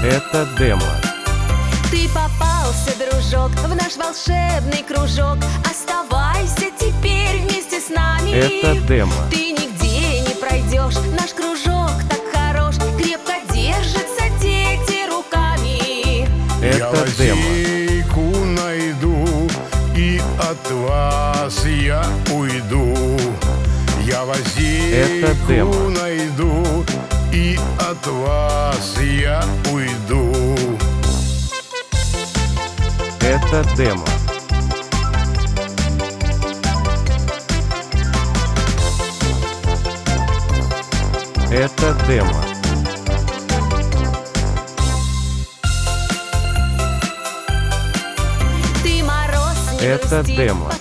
Это демо. Ты попался, дружок, в наш волшебный кружок. Оставайся теперь вместе с нами. Это демо. Ты нигде не пройдешь, наш кружок так хорош. Крепко держатся дети руками. Это демо. лазейку найду, и от вас я уйду. Я Это демо. лазейку найду, и от вас я уйду. Это демо. Это демо. Ты мороз не Это грусти, демо.